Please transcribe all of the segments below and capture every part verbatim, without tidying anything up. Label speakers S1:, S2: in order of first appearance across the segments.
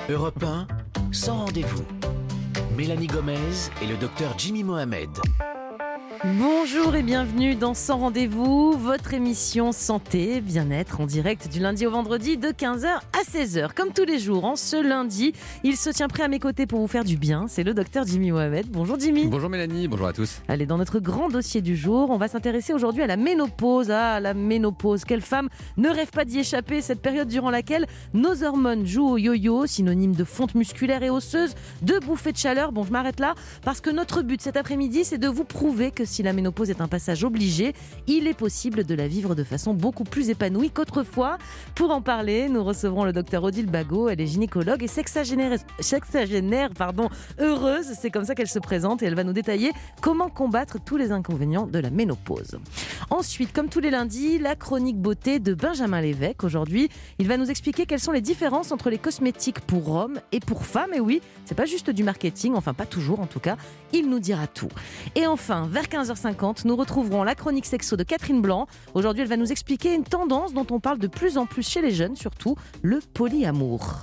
S1: Europe un, sans rendez-vous. Mélanie Gomez et le docteur Jimmy Mohamed.
S2: Bonjour et bienvenue dans Sans Rendez-vous, votre émission santé, bien-être en direct du lundi au vendredi de quinze heures à seize heures. Comme tous les jours, en ce lundi, il se tient prêt à mes côtés pour vous faire du bien. C'est le docteur Jimmy Mohamed. Bonjour Jimmy.
S3: Bonjour Mélanie, bonjour à tous.
S2: Allez, dans notre grand dossier du jour, on va s'intéresser aujourd'hui à la ménopause. Ah, la ménopause, quelle femme ne rêve pas d'y échapper, cette période durant laquelle nos hormones jouent au yo-yo, synonyme de fonte musculaire et osseuse, de bouffée de chaleur. Bon, je m'arrête là parce que notre but cet après-midi, c'est de vous prouver que si la ménopause est un passage obligé, il est possible de la vivre de façon beaucoup plus épanouie qu'autrefois. Pour en parler, nous recevrons le docteur Odile Bagot. Elle est gynécologue et sexagénaire, sexagénaire pardon, heureuse. C'est comme ça qu'elle se présente et elle va nous détailler comment combattre tous les inconvénients de la ménopause. Ensuite, comme tous les lundis, la chronique beauté de Benjamin Lévesque. Aujourd'hui, il va nous expliquer quelles sont les différences entre les cosmétiques pour hommes et pour femmes. Et oui, c'est pas juste du marketing, enfin pas toujours en tout cas. Il nous dira tout. Et enfin, vers quinze heures cinquante, nous retrouverons la chronique sexo de Catherine Blanc. Aujourd'hui, elle va nous expliquer une tendance dont on parle de plus en plus chez les jeunes, surtout le polyamour.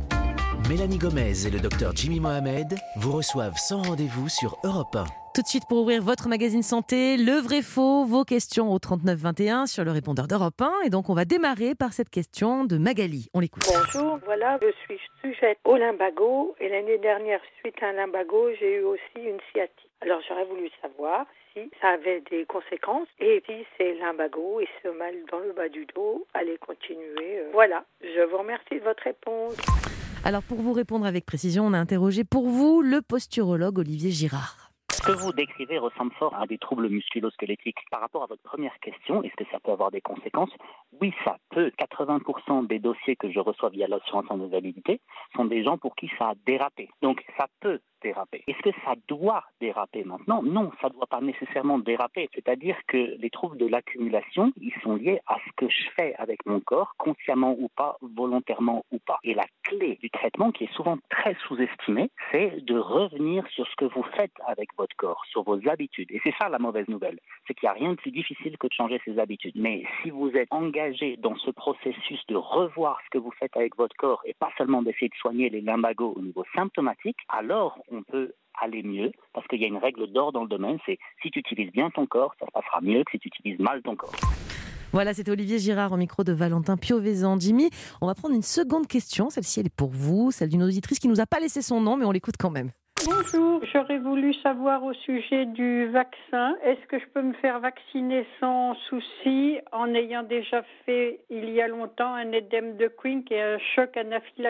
S1: Mélanie Gomez et le docteur Jimmy Mohamed vous reçoivent sans rendez-vous sur Europe un.
S2: Tout de suite pour ouvrir votre magazine santé, le vrai faux, vos questions au trente-neuf vingt et un sur le répondeur d'Europe un. Et donc on va démarrer par cette question de Magali. On l'écoute.
S4: Bonjour, voilà, je suis sujette au lumbago et l'année dernière, suite à un lumbago, j'ai eu aussi une sciatique. Alors j'aurais voulu savoir si ça avait des conséquences et si ces lumbagos et ce mal dans le bas du dos allaient continuer. Voilà, je vous remercie de votre réponse.
S2: Alors pour vous répondre avec précision, on a interrogé pour vous le posturologue Olivier Girard.
S5: Ce que vous décrivez ressemble fort à des troubles musculo-squelettiques. Par rapport à votre première question, est-ce que ça peut avoir des conséquences ? Oui, ça peut. quatre-vingts pour cent des dossiers que je reçois via l'assurance invalidité sont des gens pour qui ça a dérapé. Donc ça peut déraper. Est-ce que ça doit déraper maintenant ? Non, ça ne doit pas nécessairement déraper. C'est-à-dire que les troubles de l'accumulation, ils sont liés à ce que je fais avec mon corps, consciemment ou pas, volontairement ou pas. Et la clé du traitement, qui est souvent très sous-estimée, c'est de revenir sur ce que vous faites avec votre corps, sur vos habitudes. Et c'est ça la mauvaise nouvelle, c'est qu'il n'y a rien de plus difficile que de changer ses habitudes. Mais si vous êtes engagé dans ce processus de revoir ce que vous faites avec votre corps et pas seulement d'essayer de soigner les lumbagos au niveau symptomatique, alors on peut aller mieux, parce qu'il y a une règle d'or dans le domaine, c'est si tu utilises bien ton corps, ça se passera mieux que si tu utilises mal ton corps.
S2: Voilà, c'était Olivier Girard au micro de Valentin Piovesan. Jimmy, on va prendre une seconde question, celle-ci elle est pour vous, celle d'une auditrice qui nous a pas laissé son nom, mais on l'écoute quand même.
S4: Bonjour, j'aurais voulu savoir au sujet du vaccin, est-ce que je peux me faire vacciner sans souci en ayant déjà fait il y a longtemps un édème de Quink et un choc anaphylactique ?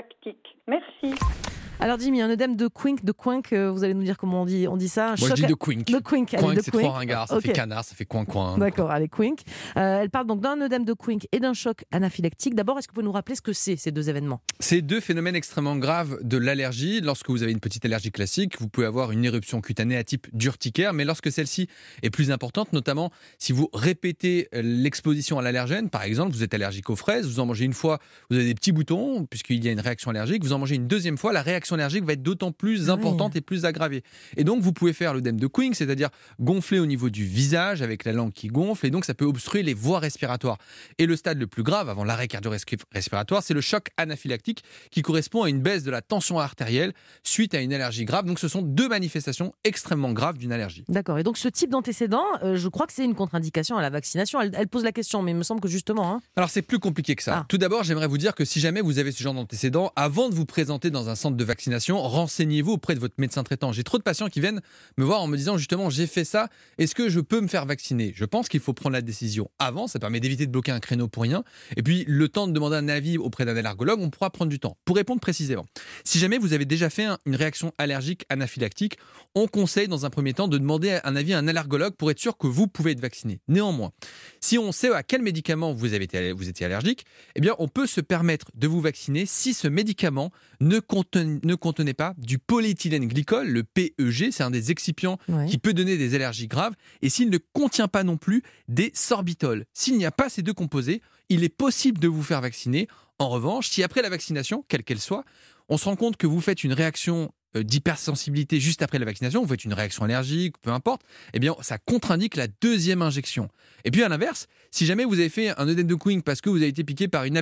S4: Merci.
S2: Alors Jimmy, un œdème de Quink, de Quink, euh, vous allez nous dire comment on dit, on dit ça. Un
S3: Moi
S2: choc
S3: je dis de Quink.
S2: De Quink, allez,
S3: Quink
S2: de
S3: c'est
S2: Quink.
S3: trop ringard, ça
S2: Okay.
S3: fait canard, ça fait coin-coin.
S2: D'accord, allez, Quink. Euh, elle parle donc d'un œdème de Quink et d'un choc anaphylactique. D'abord, est-ce que vous pouvez nous rappeler ce que c'est, ces deux événements ?
S3: C'est deux phénomènes extrêmement graves de l'allergie. Lorsque vous avez une petite allergie classique, vous pouvez avoir une éruption cutanée à type d'urticaire, mais lorsque celle-ci est plus importante, notamment si vous répétez l'exposition à l'allergène, par exemple, vous êtes allergique aux fraises, vous en mangez une fois, vous avez des petits boutons, puisqu'il y a une réaction allergique, vous en mangez une deuxième fois, la réaction allergique va être d'autant plus importante et plus aggravée. Et donc, vous pouvez faire l'œdème de Quink, c'est-à-dire gonfler au niveau du visage avec la langue qui gonfle, et donc ça peut obstruer les voies respiratoires. Et le stade le plus grave, avant l'arrêt cardio-respiratoire, c'est le choc anaphylactique qui correspond à une baisse de la tension artérielle suite à une allergie grave. Donc, ce sont deux manifestations extrêmement graves d'une allergie.
S2: D'accord. Et donc, ce type d'antécédent, euh, je crois que c'est une contre-indication à la vaccination. Elle, elle pose la question, mais il me semble que justement... Hein...
S3: Alors, c'est plus compliqué que ça. Ah. Tout d'abord, j'aimerais vous dire que si jamais vous avez ce genre d'antécédent, avant de vous présenter dans un centre de vaccination, renseignez Renseignez-vous auprès de votre médecin traitant. J'ai trop de patients qui viennent me voir en me disant justement j'ai fait ça, est-ce que je peux me faire vacciner ? Je pense qu'il faut prendre la décision avant, ça permet d'éviter de bloquer un créneau pour rien. Et puis le temps de demander un avis auprès d'un allergologue, on pourra prendre du temps. Pour répondre précisément, si jamais vous avez déjà fait un, une réaction allergique anaphylactique, on conseille dans un premier temps de demander un avis à un allergologue pour être sûr que vous pouvez être vacciné. Néanmoins, si on sait à quel médicament vous, avez été, vous étiez allergique, eh bien on peut se permettre de vous vacciner si ce médicament ne contenait, ne contenait pas du polyéthylène glycol, le P E G, c'est un des excipients ouais. qui peut donner des allergies graves, et s'il ne contient pas non plus des sorbitols. S'il n'y a pas ces deux composés, il est possible de vous faire vacciner. En revanche, si après la vaccination, quelle qu'elle soit, on se rend compte que vous faites une réaction d'hypersensibilité juste après la vaccination, vous faites une réaction allergique, peu importe, eh bien ça contre-indique la deuxième injection. Et puis à l'inverse, si jamais vous avez fait un œdème de Quink parce que vous avez été piqué par une abeille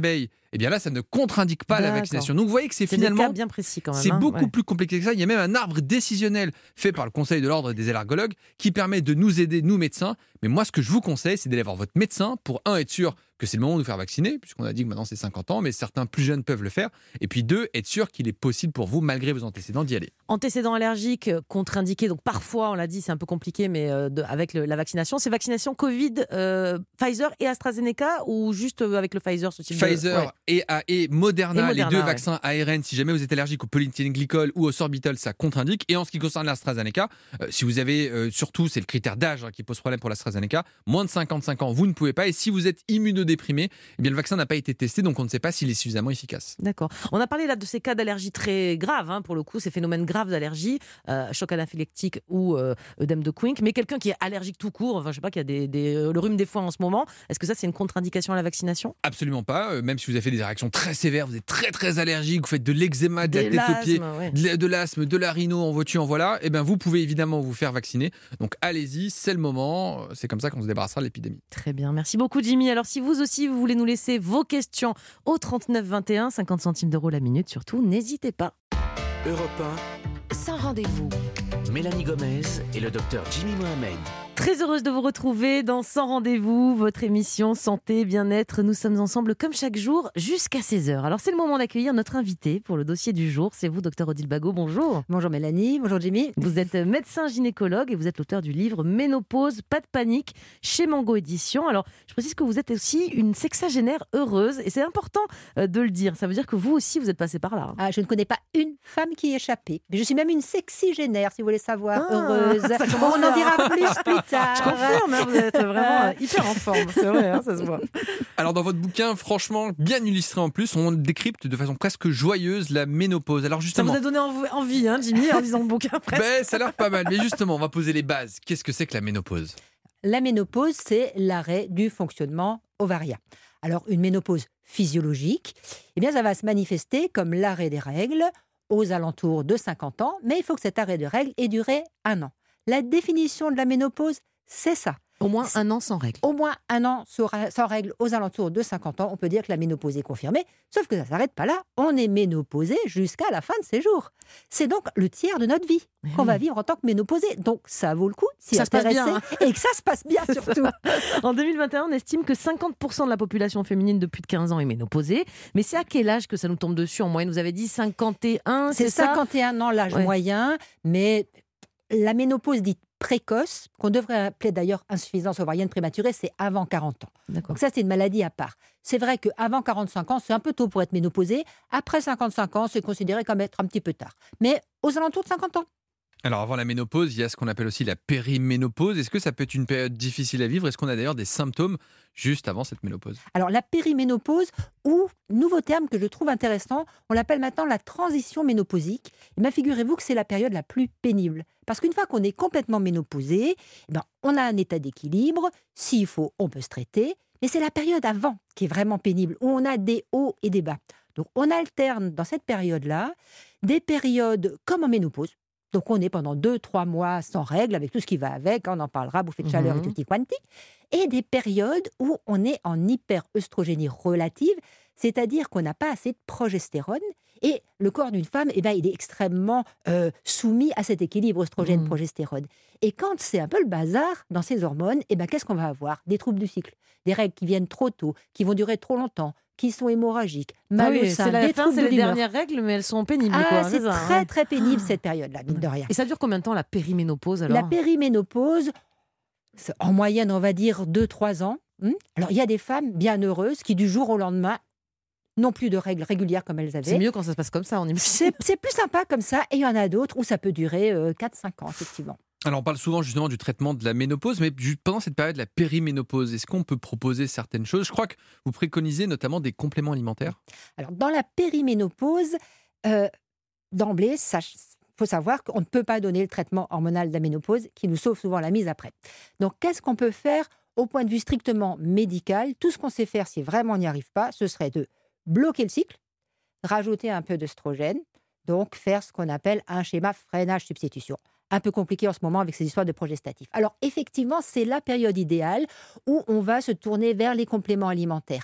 S3: eh bien là, ça ne contre-indique pas la
S2: D'accord.
S3: vaccination. Donc vous voyez que c'est
S2: C'est
S3: finalement...
S2: des cas bien précis quand même.
S3: C'est
S2: hein,
S3: beaucoup
S2: ouais.
S3: plus compliqué que ça. Il y a même un arbre décisionnel fait par le Conseil de l'Ordre des allergologues qui permet de nous aider, nous médecins. Mais moi, ce que je vous conseille, c'est d'aller voir votre médecin pour, un, être sûr que c'est le moment de nous faire vacciner, puisqu'on a dit que maintenant c'est cinquante ans, mais certains plus jeunes peuvent le faire. Et puis deux, être sûr qu'il est possible pour vous, malgré vos antécédents, d'y aller.
S2: Antécédents allergiques euh, contre-indiqués, donc parfois, on l'a dit, c'est un peu compliqué, mais euh, de- avec le- la vaccination, c'est vaccination Covid, euh, Pfizer et AstraZeneca ou juste euh, avec le Pfizer ce type de-
S3: Pfizer
S2: Ouais.
S3: et, A- et Moderna,
S2: Et Moderna,
S3: les deux
S2: ouais.
S3: vaccins A R N, si jamais vous êtes allergique au polyéthylène glycol ou au sorbitol, ça contre-indique. Et en ce qui concerne l'AstraZeneca, euh, si vous avez, euh, surtout, c'est le critère d'âge hein, qui pose problème pour l'AstraZeneca, moins de cinquante-cinq ans, vous ne pouvez pas. Et si vous êtes immunodéprimé, eh bien, le vaccin n'a pas été testé, donc on ne sait pas s'il est suffisamment efficace.
S2: D'accord. On a parlé là de ces cas d'allergie très graves, hein, pour le coup, ces phénomènes graves d'allergie, euh, choc anaphylactique ou euh, œdème de Quincke, mais quelqu'un qui est allergique tout court, enfin je sais pas, qui a des, des, euh, le rhume des foins en ce moment, est-ce que ça c'est une contre-indication à la vaccination?
S3: Absolument pas. Euh, même si vous avez fait des réactions très sévères, vous êtes très très allergique, vous faites de l'eczéma, de
S2: Des
S3: la tête aux pieds,
S2: l'asthme, ouais.
S3: de la- de l'asthme, de la rhino, en voiture, en voilà, eh ben vous pouvez évidemment vous faire vacciner. Donc allez-y, c'est le moment. C'est comme ça qu'on se débarrassera de l'épidémie.
S2: Très bien, merci beaucoup Jimmy. Alors si vous aussi vous voulez nous laisser vos questions au trente-neuf vingt et un, cinquante centimes d'euros la minute, surtout n'hésitez pas.
S1: Europe un,
S6: Sans rendez-vous.
S1: Mélanie Gomez et le docteur Jimmy Mohamed.
S2: Très heureuse de vous retrouver dans Sans Rendez-vous, votre émission Santé, Bien-être. Nous sommes ensemble comme chaque jour jusqu'à seize heures. Alors c'est le moment d'accueillir notre invité pour le dossier du jour. C'est vous, docteur Odile Bagot. Bonjour.
S7: Bonjour Mélanie, bonjour Jimmy.
S2: Vous êtes médecin gynécologue et vous êtes l'auteur du livre Ménopause, pas de panique chez Mango Édition. Alors je précise que vous êtes aussi une sexagénaire heureuse et c'est important euh, de le dire. Ça veut dire que vous aussi vous êtes passé par là.
S7: Ah, je ne connais pas une femme qui est échappée. Mais je suis même une sexygénaire, si vous voulez savoir,
S2: Ah,
S7: heureuse.
S2: ça commence
S7: On
S2: bien.
S7: en dira plus plus tard.
S2: Je confirme, hein, vous êtes vraiment euh, hyper en forme. C'est vrai, hein, ça se voit.
S3: Alors dans votre bouquin, franchement, bien illustré en plus, on décrypte de façon presque joyeuse la ménopause. Alors
S2: Ça
S3: justement,
S2: vous a donné env- envie, hein, Jimmy, en lisant le bouquin presque.
S3: ben, ça a l'air pas mal. Mais justement, on va poser les bases. Qu'est-ce que c'est que la ménopause?
S7: La ménopause, c'est l'arrêt du fonctionnement ovarien. Alors, une ménopause physiologique, eh bien, ça va se manifester comme l'arrêt des règles aux alentours de cinquante ans, mais il faut que cet arrêt de règles ait duré un an. La définition de la ménopause, c'est ça.
S2: Au moins un an sans règle.
S7: Au moins un an sans sans règles aux alentours de cinquante ans, on peut dire que la ménopause est confirmée, sauf que ça ne s'arrête pas là, on est ménopausé jusqu'à la fin de ses jours. C'est donc le tiers de notre vie
S2: Mais
S7: qu'on
S2: oui.
S7: va vivre en tant que ménopausé. Donc ça vaut le coup s'y
S2: Ça se passe
S7: intéresser
S2: bien,
S7: et que ça se passe bien surtout.
S2: En deux mille vingt et un, on estime que cinquante pour cent de la population féminine de plus de quinze ans est ménopausée. Mais c'est à quel âge que ça nous tombe dessus en moyenne? Vous avez dit cinquante et un, c'est,
S7: C'est
S2: ça?
S7: cinquante et un ans l'âge
S2: Ouais.
S7: moyen, mais la ménopause dite précoce, qu'on devrait appeler d'ailleurs insuffisance ovarienne prématurée, c'est avant quarante ans.
S2: D'accord.
S7: Donc ça, c'est une maladie à part. C'est vrai qu'avant quarante-cinq ans, c'est un peu tôt pour être ménopausé. Après cinquante-cinq ans, c'est considéré comme être un petit peu tard. Mais aux alentours de cinquante ans.
S3: Alors avant la ménopause, il y a ce qu'on appelle aussi la périménopause. Est-ce que ça peut être une période difficile à vivre? Est-ce qu'on a d'ailleurs des symptômes juste avant cette ménopause?
S7: Alors la périménopause, ou nouveau terme que je trouve intéressant, on l'appelle maintenant la transition ménopausique. Et bien figurez-vous que c'est la période la plus pénible. Parce qu'une fois qu'on est complètement ménopausé, eh ben, on a un état d'équilibre. S'il faut, on peut se traiter. Mais c'est la période avant qui est vraiment pénible, où on a des hauts et des bas. Donc on alterne dans cette période-là des périodes comme en ménopause. Donc on est pendant deux, trois mois sans règles, avec tout ce qui va avec, on en parlera, bouffée de chaleur
S2: Mhm.
S7: et tutti quanti. Et des périodes où on est en hyper-œstrogénie relative, c'est-à-dire qu'on n'a pas assez de progestérone. Et le corps d'une femme, eh ben, il est extrêmement euh, soumis à cet équilibre œstrogène-progestérone. Et quand c'est un peu le bazar dans ces hormones, eh ben, qu'est-ce qu'on va avoir? Des troubles du cycle, des règles qui viennent trop tôt, qui vont durer trop longtemps, qui sont hémorragiques, mal
S2: Ah
S7: au
S2: oui,
S7: sein,
S2: c'est la
S7: des
S2: fin,
S7: troubles
S2: c'est
S7: de
S2: les
S7: l'humeur.
S2: dernières règles, mais elles sont pénibles.
S7: Ah,
S2: quoi,
S7: c'est
S2: ça,
S7: très
S2: hein.
S7: très pénible cette période-là, mine de rien.
S2: Et ça dure combien de temps la périménopause alors?
S7: La périménopause, c'est en moyenne, on va dire deux trois ans. Hmm. Alors, il y a des femmes bien heureuses qui, du jour au lendemain, n'ont plus de règles régulières comme elles
S2: C'est
S7: avaient.
S2: mieux quand ça se passe comme ça, on imagine.
S7: C'est c'est plus sympa comme ça. Et il y en a d'autres où ça peut durer quatre cinq ans, effectivement.
S3: Alors on parle souvent justement du traitement de la ménopause, mais ju- pendant cette période, la périménopause, est-ce qu'on peut proposer certaines choses? Je crois que vous préconisez notamment des compléments alimentaires.
S7: Alors, dans la périménopause, euh, d'emblée, il faut savoir qu'on ne peut pas donner le traitement hormonal de la ménopause qui nous sauve souvent la mise après. Donc, qu'est-ce qu'on peut faire au point de vue strictement médical? Tout ce qu'on sait faire, si vraiment on n'y arrive pas, ce serait de bloquer le cycle, rajouter un peu d'œstrogène, donc faire ce qu'on appelle un schéma freinage-substitution. Un peu compliqué en ce moment avec ces histoires de progestatifs. Alors, effectivement, c'est la période idéale où on va se tourner vers les compléments alimentaires.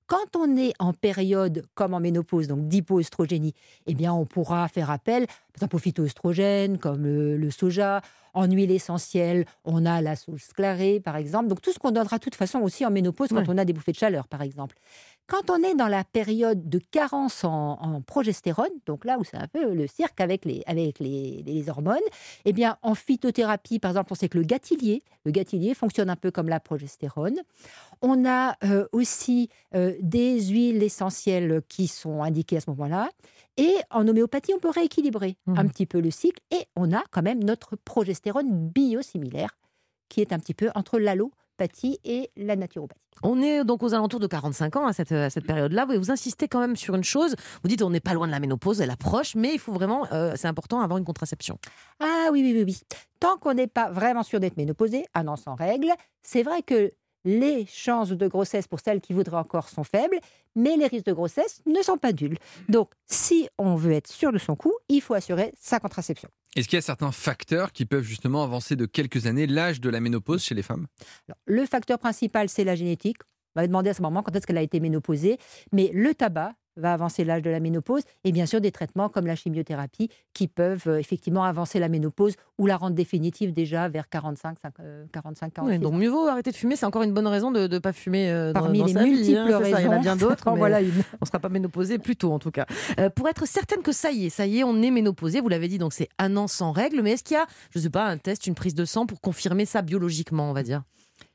S7: Quand on est en période comme en ménopause, donc d'hypoœstrogénie, eh bien on pourra faire appel par exemple aux phytoœstrogènes comme le, le soja. En huile essentielle, on a la sauge sclarée, par exemple. Donc tout ce qu'on donnera de toute façon aussi en ménopause quand
S2: Ouais.
S7: on a des bouffées de chaleur, par exemple. Quand on est dans la période de carence en, en progestérone, donc là où c'est un peu le cirque avec les, avec les, les hormones, eh bien en phytothérapie, par exemple, on sait que le gâtillier, le gâtillier fonctionne un peu comme la progestérone. On a euh, aussi euh, des huiles essentielles qui sont indiquées à ce moment-là. Et en homéopathie, on peut rééquilibrer
S2: Mmh.
S7: un petit peu le cycle. Et on a quand même notre progestérone biosimilaire, qui est un petit peu entre l'allopathie et la naturopathie.
S2: On est donc aux alentours de quarante-cinq ans à cette, à cette période-là. Vous, vous insistez quand même sur une chose. Vous dites on n'est pas loin de la ménopause, elle approche, mais il faut vraiment, euh, c'est important, avoir une contraception.
S7: Ah oui, oui, oui, oui. Tant qu'on n'est pas vraiment sûr d'être ménopausé, un an sans règle, c'est vrai que les chances de grossesse pour celles qui voudraient encore sont faibles, mais les risques de grossesse ne sont pas nuls. Donc, si on veut être sûr de son coup, il faut assurer sa contraception.
S3: Est-ce qu'il y a certains facteurs qui peuvent justement avancer de quelques années l'âge de la ménopause chez les femmes?
S7: Alors, le facteur principal, c'est la génétique. On va demander à ce moment quand est-ce qu'elle a été ménopausée, mais le tabac va avancer l'âge de la ménopause et bien sûr des traitements comme la chimiothérapie qui peuvent euh, effectivement avancer la ménopause ou la rendre définitive déjà vers quarante-cinq, quarante-cinq, quarante-six
S2: Oui, donc
S7: ans.
S2: mieux vaut arrêter de fumer. C'est encore une bonne raison de ne pas fumer euh, dans,
S7: Parmi
S2: dans
S7: les
S2: sa vie,
S7: multiples
S2: hein, c'est
S7: raisons,
S2: ça, il y en a bien d'autres.
S7: en
S2: mais
S7: voilà une.
S2: On ne sera pas ménopausé plus tôt en tout cas. Euh, pour être certaine que ça y est, ça y est, on est ménopausé. Vous l'avez dit, donc c'est un an sans règles. Mais est-ce qu'il y a, je ne sais pas, un test, une prise de sang pour confirmer ça biologiquement, on va dire?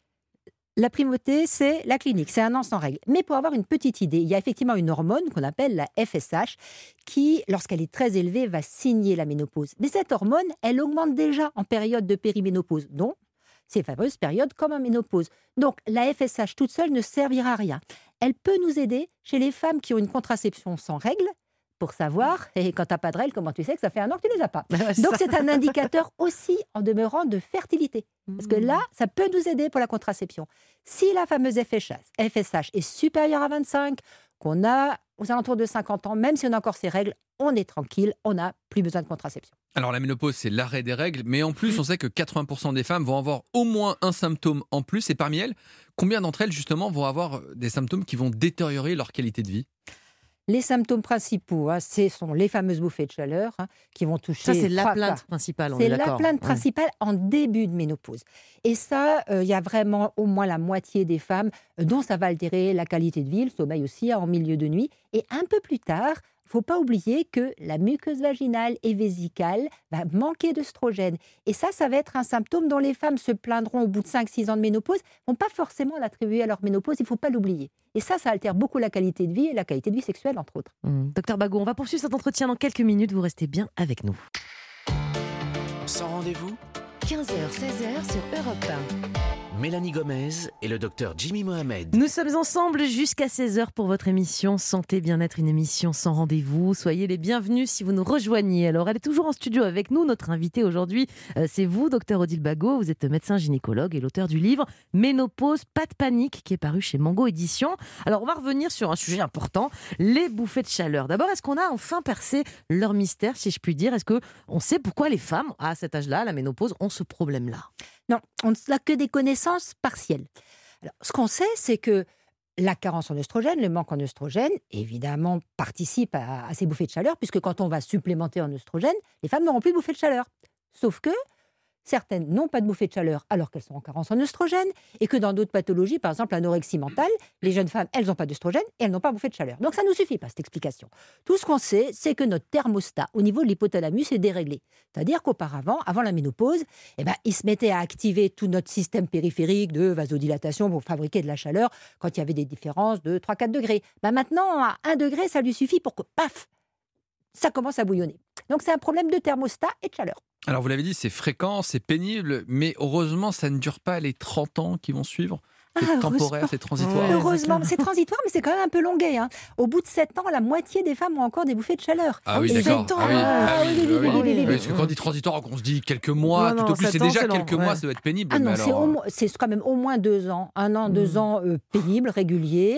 S7: La primauté, c'est la clinique, c'est un an sans règle. Mais pour avoir une petite idée, il y a effectivement une hormone qu'on appelle la F S H qui, lorsqu'elle est très élevée, va signer la ménopause. Mais cette hormone, elle augmente déjà en période de périménopause, donc ces fameuses périodes comme en ménopause. Donc la F S H toute seule ne servira à rien. Elle peut nous aider chez les femmes qui ont une contraception sans règle pour savoir, et quand tu n'as pas de règles, comment tu sais que ça fait un an que tu ne les as pas. Donc c'est un indicateur aussi en demeurant de fertilité. Parce que là, ça peut nous aider pour la contraception. Si la fameuse F S H est supérieure à vingt-cinq, qu'on a aux alentours de cinquante ans, même si on a encore ses règles, on est tranquille, on n'a plus besoin de contraception.
S3: Alors la ménopause, c'est l'arrêt des règles, mais en plus, on sait que quatre-vingts pour cent des femmes vont avoir au moins un symptôme en plus. Et parmi elles, combien d'entre elles, justement, vont avoir des symptômes qui vont détériorer leur qualité de vie?
S7: Les symptômes principaux, hein, ce sont les fameuses bouffées de chaleur hein, qui vont toucher...
S2: Ça, c'est la
S7: trois
S2: plainte
S7: quarts.
S2: principale, on
S7: C'est
S2: est
S7: la
S2: d'accord.
S7: plainte
S2: Ouais.
S7: principale en début de ménopause. Et ça, il euh, y a vraiment au moins la moitié des femmes euh, dont ça va altérer la qualité de vie, le sommeil aussi, hein, en milieu de nuit. Et un peu plus tard, il ne faut pas oublier que la muqueuse vaginale et vésicale va manquer d'œstrogène. Et ça, ça va être un symptôme dont les femmes se plaindront au bout de cinq six ans de ménopause. Elles ne vont pas forcément l'attribuer à leur ménopause, il ne faut pas l'oublier. Et ça, ça altère beaucoup la qualité de vie et la qualité de vie sexuelle, entre autres.
S2: Mmh. Docteur Bagot, on va poursuivre cet entretien dans quelques minutes. Vous restez bien avec nous.
S1: Sans rendez-vous,
S6: quinze heures seize heures sur Europe un.
S1: Mélanie Gomez et le docteur Jimmy Mohamed.
S2: Nous sommes ensemble jusqu'à seize heures pour votre émission Santé Bien-être, une émission sans rendez-vous. Soyez les bienvenus si vous nous rejoignez. Alors, elle est toujours en studio avec nous. Notre invité aujourd'hui, euh, c'est vous, docteur Odile Bagot. Vous êtes médecin gynécologue et l'auteur du livre Ménopause, pas de panique, qui est paru chez Mango Édition. Alors, on va revenir sur un sujet important, les bouffées de chaleur. D'abord, est-ce qu'on a enfin percé leur mystère, si je puis dire? Est-ce qu'on sait pourquoi les femmes, à cet âge-là, à la ménopause, ont ce problème-là?
S7: Non, on n'a que des connaissances partielles. Alors, ce qu'on sait, c'est que la carence en œstrogène, le manque en œstrogène, évidemment, participe à, à ces bouffées de chaleur, puisque quand on va supplémenter en œstrogène, les femmes n'auront plus de bouffées de chaleur. Sauf que certaines n'ont pas de bouffées de chaleur alors qu'elles sont en carence en œstrogène, et que dans d'autres pathologies, par exemple l'anorexie mentale, les jeunes femmes, elles n'ont pas d'œstrogène et elles n'ont pas bouffé de chaleur. Donc ça ne nous suffit pas, cette explication. Tout ce qu'on sait, c'est que notre thermostat au niveau de l'hypothalamus est déréglé. C'est-à-dire qu'auparavant, avant la ménopause, eh ben, il se mettait à activer tout notre système périphérique de vasodilatation pour fabriquer de la chaleur quand il y avait des différences de trois à quatre degrés. Ben maintenant, à un degré, ça lui suffit pour que, paf, ça commence à bouillonner. Donc c'est un problème de thermostat et de chaleur.
S3: Alors vous l'avez dit, c'est fréquent, c'est pénible, mais heureusement, ça ne dure pas les trente ans qui vont suivre. C'est
S7: Ah,
S3: temporaire,
S7: heureusement.
S3: c'est transitoire.
S2: Ouais.
S7: Heureusement, c'est transitoire, mais c'est quand même un peu longuet. Hein. Au bout de sept ans, la moitié des femmes ont encore des bouffées de chaleur.
S3: Ah oui,
S7: Et
S3: d'accord.
S7: sept ans,
S3: Ah oui,
S7: ah
S3: ah oui,
S7: oui, oui,
S3: ah oui.
S7: oui, oui, oui,
S3: Parce que quand on dit transitoire, on se dit quelques mois,
S2: Non,
S3: tout
S2: non,
S3: au plus, c'est
S2: sept ans,
S3: déjà
S2: c'est long,
S3: quelques mois,
S2: ouais.
S3: ça doit être pénible.
S7: Ah non,
S3: mais
S7: c'est,
S3: alors,
S7: au moins- c'est quand même au moins deux ans. Un an, deux
S2: Mm.
S7: ans euh, pénibles, réguliers.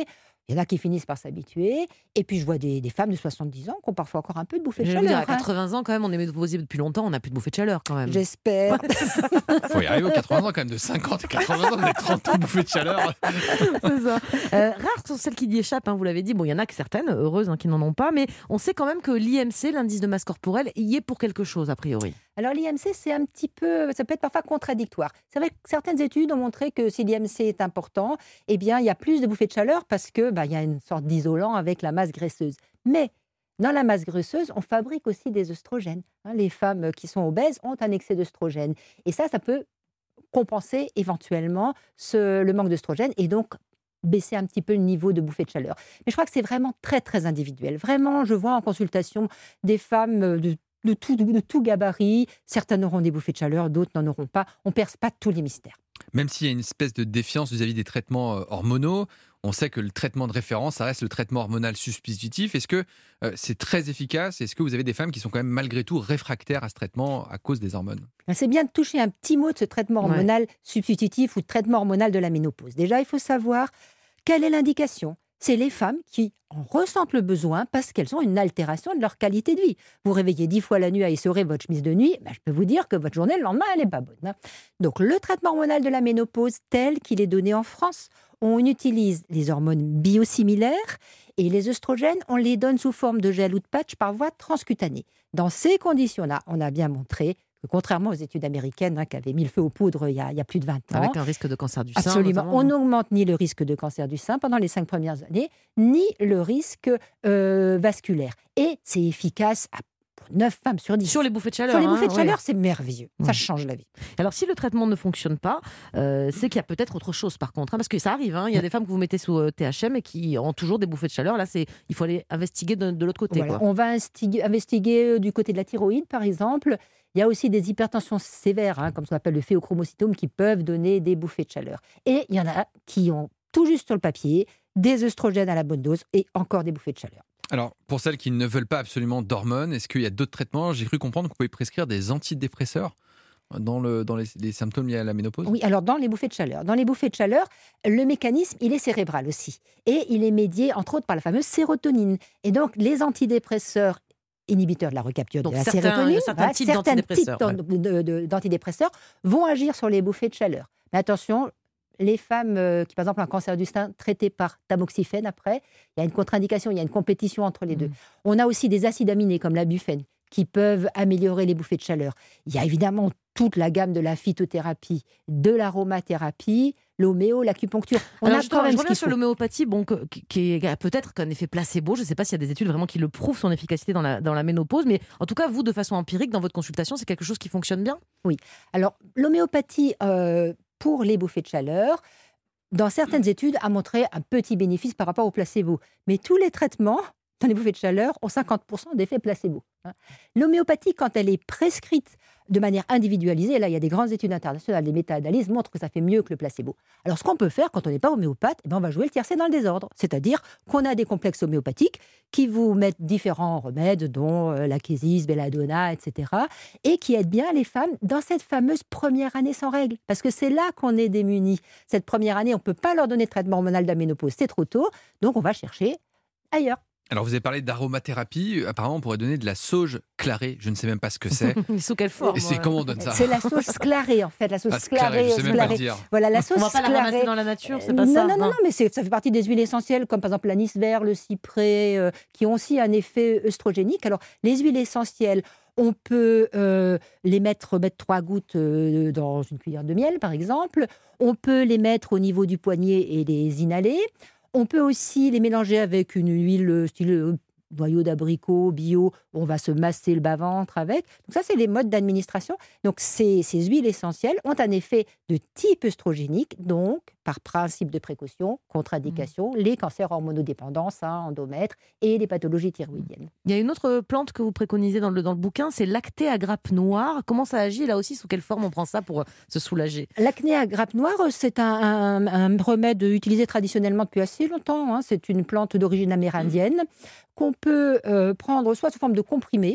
S7: Il y en a qui finissent par s'habituer. Et puis, je vois des, des femmes de soixante-dix ans qui ont parfois encore un peu de bouffée de
S2: Je vais
S7: chaleur.
S2: vous dire, à
S7: hein.
S2: quatre-vingts ans, quand même, on est ménopausé depuis longtemps, on n'a plus de bouffée de chaleur, quand même.
S7: J'espère.
S3: Il faut y arriver aux quatre-vingts ans quand même, de cinquante à quatre-vingts ans, vous avez trente ans de bouffée de chaleur.
S2: C'est ça. Euh, rares sont celles qui y échappent, hein, vous l'avez dit. Bon, il y en a que certaines, heureuses, hein, qui n'en ont pas. Mais on sait quand même que l'I M C, l'indice de masse corporelle, y est pour quelque chose, a priori.
S7: Alors l'I M C, c'est un petit peu, ça peut être parfois contradictoire. C'est vrai que certaines études ont montré que si l'I M C est important, eh bien il y a plus de bouffées de chaleur parce que bah, il y a une sorte d'isolant avec la masse graisseuse. Mais dans la masse graisseuse, on fabrique aussi des œstrogènes. Hein, les femmes qui sont obèses ont un excès d'œstrogènes. Et ça, ça peut compenser éventuellement ce, le manque d'œstrogènes et donc baisser un petit peu le niveau de bouffée de chaleur. Mais je crois que c'est vraiment très, très individuel. Vraiment, je vois en consultation des femmes de De tout, de tout gabarit. Certaines auront des bouffées de chaleur, d'autres n'en auront pas. On ne perce pas tous les mystères.
S3: Même s'il y a une espèce de défiance vis-à-vis des traitements hormonaux, on sait que le traitement de référence, ça reste le traitement hormonal substitutif. Est-ce que euh, c'est très efficace ? Est-ce que vous avez des femmes qui sont quand même malgré tout réfractaires à ce traitement à cause des hormones ?
S7: C'est bien de toucher un petit mot de ce traitement hormonal ouais. substitutif ou de traitement hormonal de la ménopause. Déjà, il faut savoir quelle est l'indication. C'est les femmes qui en ressentent le besoin parce qu'elles ont une altération de leur qualité de vie. Vous réveillez dix fois la nuit à essorer votre chemise de nuit, ben je peux vous dire que votre journée, le lendemain, elle n'est pas bonne. Hein. Donc, le traitement hormonal de la ménopause tel qu'il est donné en France, on utilise les hormones biosimilaires et les œstrogènes, on les donne sous forme de gel ou de patch par voie transcutanée. Dans ces conditions-là, on a bien montré que contrairement aux études américaines hein, qui avaient mis le feu aux poudres il y a, il y a plus de vingt ans.
S2: Avec un risque de cancer du sein.
S7: Absolument.
S2: Notamment.
S7: On n'augmente ni le risque de cancer du sein pendant les cinq premières années, ni le risque euh, vasculaire. Et c'est efficace à neuf femmes sur dix.
S2: Sur les bouffées de chaleur.
S7: Sur les bouffées
S2: hein,
S7: de chaleur,
S2: ouais.
S7: c'est merveilleux. Ça
S2: ouais.
S7: change la vie.
S2: Alors, si le traitement ne fonctionne pas, euh, c'est qu'il y a peut-être autre chose, par contre. Hein, parce que ça arrive. Hein, il y a des femmes que vous mettez sous euh, T H M et qui ont toujours des bouffées de chaleur. Là, c'est, il faut aller investiguer de, de l'autre côté.
S7: Voilà.
S2: Quoi.
S7: On va investiguer, investiguer du côté de la thyroïde, par exemple. Il y a aussi des hypertensions sévères, hein, comme ce qu'on appelle le phéochromocytome, qui peuvent donner des bouffées de chaleur. Et il y en a qui ont tout juste sur le papier des œstrogènes à la bonne dose et encore des bouffées de chaleur.
S3: Alors, pour celles qui ne veulent pas absolument d'hormones, est-ce qu'il y a d'autres traitements ? J'ai cru comprendre que vous pouvez prescrire des antidépresseurs dans, le, dans les, les symptômes liés à la ménopause ?
S7: Oui, alors dans les bouffées de chaleur. Dans les bouffées de chaleur, le mécanisme, il est cérébral aussi. Et il est médié, entre autres, par la fameuse sérotonine. Et donc, les antidépresseurs inhibiteurs de la recapture
S2: donc
S7: de la
S2: certains,
S7: sérotonine,
S2: certains
S7: voilà,
S2: types
S7: certains
S2: d'antidépresseurs,
S7: types
S2: ouais.
S7: de, de, d'antidépresseurs vont agir sur les bouffées de chaleur. Mais attention, les femmes euh, qui, par exemple, ont un cancer du sein traité par tamoxifène, après, il y a une contre-indication, il y a une compétition entre les mmh. deux. On a aussi des acides aminés comme la bufène qui peuvent améliorer les bouffées de chaleur. Il y a évidemment toute la gamme de la phytothérapie, de l'aromathérapie, l'homéo, l'acupuncture. On
S2: Alors
S7: a quand même
S2: je
S7: ce
S2: reviens
S7: qu'il
S2: sur
S7: faut.
S2: l'homéopathie, bon, qui, qui a peut-être qu'un effet placebo. Je ne sais pas s'il y a des études vraiment qui le prouvent, son efficacité dans la, dans la ménopause. Mais en tout cas, vous, de façon empirique, dans votre consultation, c'est quelque chose qui fonctionne bien ?
S7: Oui. Alors, l'homéopathie, euh, pour les bouffées de chaleur, dans certaines études, a montré un petit bénéfice par rapport au placebo. Mais tous les traitements dans les bouffées de chaleur ont cinquante pour cent d'effet placebo. L'homéopathie, quand elle est prescrite de manière individualisée, là, il y a des grandes études internationales, des méta-analyses montrent que ça fait mieux que le placebo. Alors, ce qu'on peut faire quand on n'est pas homéopathe, eh bien, on va jouer le tiercé dans le désordre. C'est-à-dire qu'on a des complexes homéopathiques qui vous mettent différents remèdes, dont euh, l'achésis, belladonna, et cetera, et qui aident bien les femmes dans cette fameuse première année sans règles. Parce que c'est là qu'on est démunis. Cette première année, on ne peut pas leur donner de traitement hormonal de la ménopause, c'est trop tôt, donc on va chercher ailleurs.
S3: Alors, vous avez parlé d'aromathérapie. Apparemment, on pourrait donner de la sauge clarée. Je ne sais même pas ce que c'est.
S2: Sous quelle forme ?
S3: Et c'est comment on donne ça ?
S7: C'est la sauge sclarée, en fait. La sauge
S3: ah, sclarée,
S7: sclarée.
S3: je sais même
S7: sclarée.
S3: pas le dire.
S7: Voilà, la sauge
S2: on ne va pas
S7: sclarée.
S2: la ramasser dans la nature, c'est pas
S7: non,
S2: ça
S7: Non, non, non, mais c'est, ça fait partie des huiles essentielles, comme par exemple l'anis vert, le cyprès, euh, qui ont aussi un effet œstrogénique. Alors, les huiles essentielles, on peut euh, les mettre, mettre trois gouttes euh, dans une cuillère de miel, par exemple. On peut les mettre au niveau du poignet et les inhaler. On peut aussi les mélanger avec une huile style noyau d'abricot, bio, on va se masser le bas-ventre avec. Donc ça, c'est les modes d'administration. Donc ces, ces huiles essentielles ont un effet de type œstrogénique, donc par principe de précaution, contre-indication, mmh. les cancers hormonodépendants, hein, endomètre et les pathologies thyroïdiennes.
S2: Il y a une autre plante que vous préconisez dans le, dans le bouquin, c'est l'acné à grappe noire. Comment ça agit là aussi ? Sous quelle forme on prend ça pour se soulager ?
S7: L'acné à grappe noire, c'est un, un, un remède utilisé traditionnellement depuis assez longtemps. Hein. C'est une plante d'origine amérindienne qu'on peut euh, prendre soit sous forme de comprimé,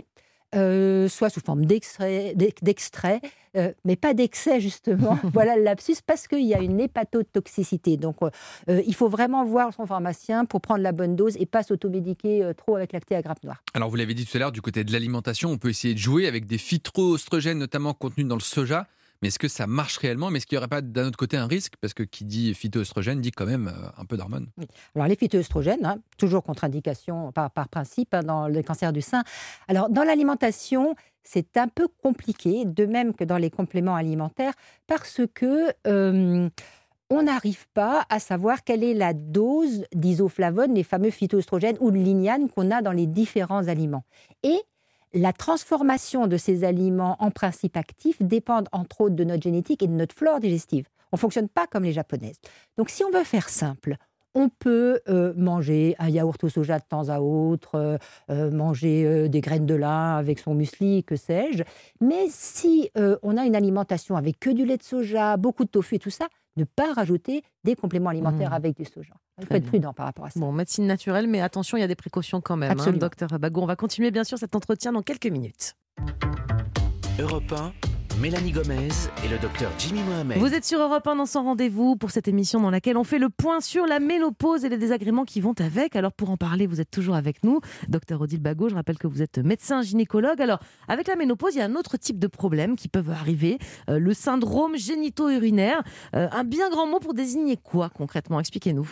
S7: euh, soit sous forme d'extrait, d'extrait euh, mais pas d'excès justement. Voilà le lapsus, parce qu'il y a une hépatotoxicité. Donc euh, il faut vraiment voir son pharmacien pour prendre la bonne dose et pas s'automédiquer euh, trop avec lacté à grappe noire.
S3: Alors vous l'avez dit tout à l'heure, du côté de l'alimentation, on peut essayer de jouer avec des phytoestrogènes, notamment contenus dans le soja. Mais est-ce que ça marche réellement? Mais est-ce qu'il n'y aurait pas d'un autre côté un risque? Parce que qui dit phytoestrogène dit quand même euh, un peu d'hormones.
S7: Oui. Alors les phytoestrogènes, hein, toujours contre-indication par, par principe hein, dans le cancer du sein. Alors dans l'alimentation, c'est un peu compliqué, de même que dans les compléments alimentaires, parce que euh, on n'arrive pas à savoir quelle est la dose d'isoflavones, les fameux phytoestrogènes ou de lignanes qu'on a dans les différents aliments. Et la transformation de ces aliments en principes actifs dépend entre autres de notre génétique et de notre flore digestive. On ne fonctionne pas comme les japonaises. Donc si on veut faire simple, on peut euh, manger un yaourt au soja de temps à autre, euh, euh, manger euh, des graines de lin avec son muesli, que sais-je. Mais si euh, on a une alimentation avec que du lait de soja, beaucoup de tofu et tout ça, ne pas rajouter des compléments alimentaires mmh. avec du soja. Il faut être prudent par rapport à ça.
S2: Bon, médecine naturelle, mais attention, il y a des précautions quand même. Hein, docteur Bagot, on va continuer bien sûr cet entretien dans quelques minutes.
S1: Europe un, Mélanie Gomez et le docteur Jimmy Mohamed.
S2: Vous êtes sur Europe un dans son rendez-vous pour cette émission dans laquelle on fait le point sur la ménopause et les désagréments qui vont avec. Alors pour en parler, vous êtes toujours avec nous, docteur Odile Bagot. Je rappelle que vous êtes médecin gynécologue. Alors avec la ménopause, il y a un autre type de problème qui peuvent arriver, euh, le syndrome génito-urinaire. Euh, un bien grand mot pour désigner quoi concrètement? Expliquez-nous.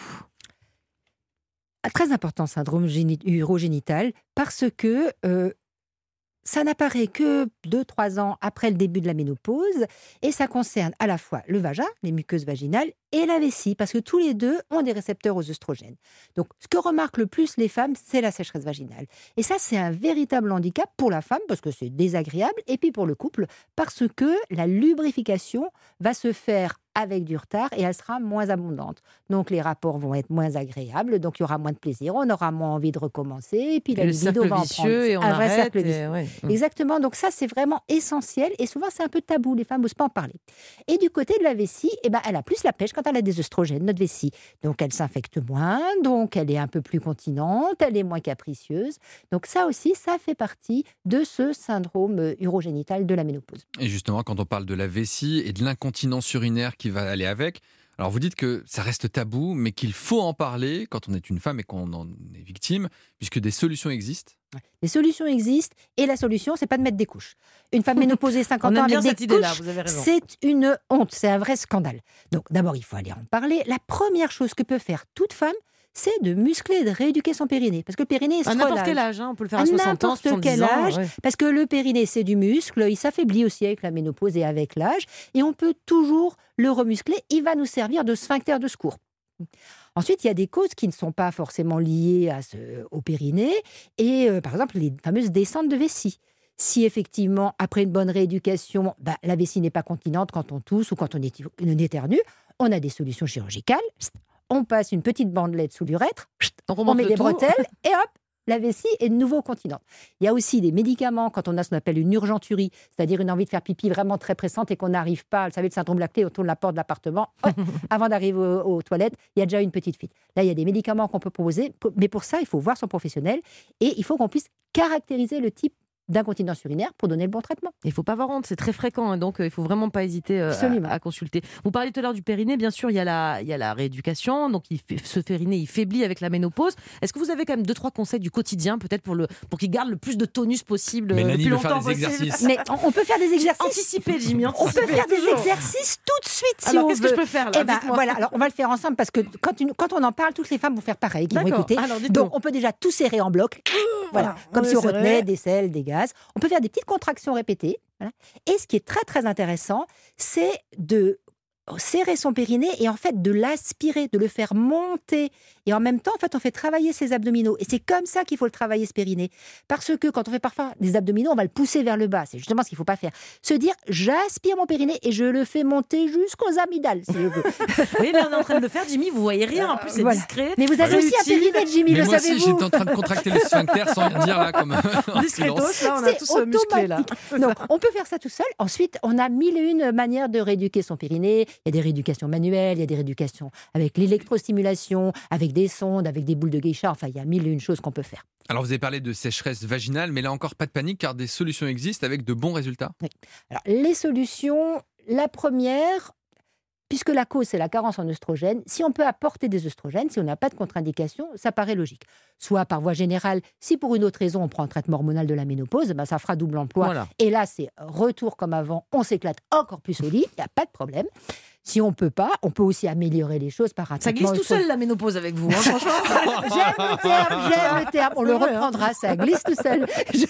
S7: Très important, syndrome géni- urogénital, parce que euh, ça n'apparaît que deux à trois ans après le début de la ménopause et ça concerne à la fois le vagin, les muqueuses vaginales, et la vessie, parce que tous les deux ont des récepteurs aux œstrogènes. Donc, ce que remarquent le plus les femmes, c'est la sécheresse vaginale. Et ça, c'est un véritable handicap pour la femme, parce que c'est désagréable, et puis pour le couple, parce que la lubrification va se faire avec du retard et elle sera moins abondante. Donc, les rapports vont être moins agréables, donc il y aura moins de plaisir, on aura moins envie de recommencer, et puis la
S2: et
S7: libido va en prendre.
S2: Et on
S7: un vrai
S2: arrête
S7: cercle vicieux.
S2: Et ouais.
S7: Exactement, donc ça, c'est vraiment essentiel, et souvent, c'est un peu tabou, les femmes n'osent pas en parler. Et du côté de la vessie, eh ben, elle a plus la pêche quand elle a des œstrogènes, notre vessie. Donc, elle s'infecte moins, donc elle est un peu plus continente, elle est moins capricieuse. Donc, ça aussi, ça fait partie de ce syndrome urogénital de la ménopause.
S3: Et justement, quand on parle de la vessie et de l'incontinence urinaire qui va aller avec, alors vous dites que ça reste tabou, mais qu'il faut en parler quand on est une femme et qu'on en est victime, puisque des solutions existent.
S7: Les solutions existent, et la solution, c'est pas de mettre des couches. Une femme ménopausée, cinquante ans, avec des couches, c'est une honte, c'est un vrai scandale. Donc d'abord, il faut aller en parler. La première chose que peut faire toute femme, c'est de muscler et de rééduquer son périnée. Parce que le périnée se
S2: relâche. À n'importe quel âge, hein, on peut le faire à, à soixante ans, soixante-dix ans. Âge, ouais.
S7: Parce que le périnée, c'est du muscle, il s'affaiblit aussi avec la ménopause et avec l'âge, et on peut toujours le remuscler, il va nous servir de sphincter de secours. Ensuite, il y a des causes qui ne sont pas forcément liées à ce, au périnée, et euh, par exemple, les fameuses descentes de vessie. Si effectivement, après une bonne rééducation, bah, la vessie n'est pas continente quand on tousse ou quand on, est, on éternue, on a des solutions chirurgicales. On passe une petite bandelette sous l'urètre, on, on met des tout. bretelles, et hop, la vessie est de nouveau continente. Il y a aussi des médicaments quand on a ce qu'on appelle une urgenturie, c'est-à-dire une envie de faire pipi vraiment très pressante et qu'on n'arrive pas, vous savez, le syndrome de la clé, on tourne la porte de l'appartement, hop, avant d'arriver aux, aux toilettes, il y a déjà une petite fuite. Là, il y a des médicaments qu'on peut proposer, mais pour ça, il faut voir son professionnel et il faut qu'on puisse caractériser le type d'incontinence urinaire pour donner le bon traitement.
S2: Il ne faut pas avoir honte, c'est très fréquent, hein, donc euh, il ne faut vraiment pas hésiter euh, à, à consulter. Vous parliez tout à l'heure du périnée, bien sûr, il y a la, il y a la rééducation, donc il fait, ce périnée, il faiblit avec la ménopause. Est-ce que vous avez quand même deux, trois conseils du quotidien, peut-être pour, le, pour qu'il garde le plus de tonus possible,
S3: Mélanie
S2: le plus
S3: veut
S2: longtemps
S3: faire des
S2: possible.
S3: exercices.
S7: Mais on, on peut faire des exercices.
S2: Anticiper, Jimmy, anticiper.
S7: On peut faire des
S2: toujours.
S7: exercices tout de suite, si
S2: alors,
S7: on
S2: qu'est-ce
S7: veut.
S2: que je peux faire là
S7: eh ben, voilà, alors on va le faire ensemble, parce que quand, une, quand on en parle, toutes les femmes vont faire pareil, qui vont écouter.
S2: Alors,
S7: donc, on peut déjà tout serrer en bloc, voilà, comme si on retenait des sels, des gaz. On peut faire des petites contractions répétées. Voilà. Et ce qui est très très intéressant, c'est de serrer son périnée et en fait de l'aspirer, de le faire monter. Et en même temps, en fait, on fait travailler ses abdominaux. Et c'est comme ça qu'il faut le travailler, ce périnée. Parce que quand on fait parfois des abdominaux, on va le pousser vers le bas. C'est justement ce qu'il ne faut pas faire. Se dire, j'aspire mon périnée et je le fais monter jusqu'aux amygdales, si je veux.
S2: Oui, là, on est en train de le faire, Jimmy. Vous voyez rien. En plus, c'est voilà. discret.
S7: Mais vous avez aussi un périnée, Jimmy,
S3: mais
S7: le
S3: moi
S7: savez-vous.
S3: aussi, j'étais en train de contracter le sphincter sans rien dire, là, comme
S2: discretos, là, on a tous musclé, là.
S7: Donc, on peut faire ça tout seul. Ensuite, on a mille et une manières de rééduquer son périnée. Il y a des rééducations manuelles, il y a des rééducations avec l'électrostimulation, avec des sondes, avec des boules de geisha. Enfin, il y a mille et une choses qu'on peut faire.
S3: Alors, vous avez parlé de sécheresse vaginale, mais là encore, pas de panique, car des solutions existent avec de bons résultats.
S7: Oui. Alors, les solutions, la première, puisque la cause, c'est la carence en œstrogènes, si on peut apporter des œstrogènes, si on n'a pas de contre-indication, ça paraît logique. Soit par voie générale, si pour une autre raison, on prend un traitement hormonal de la ménopause, ben ça fera double emploi.
S2: Voilà.
S7: Et là, c'est retour comme avant, on s'éclate encore plus au lit, il n'y a pas de problème. Si on ne peut pas, on peut aussi améliorer les choses par un
S2: Ça
S7: traitement
S2: glisse tout seul la ménopause avec vous, hein, franchement.
S7: J'aime le terme, j'aime le terme. On le
S2: Ouais,
S7: reprendra, ça glisse tout seul. Je-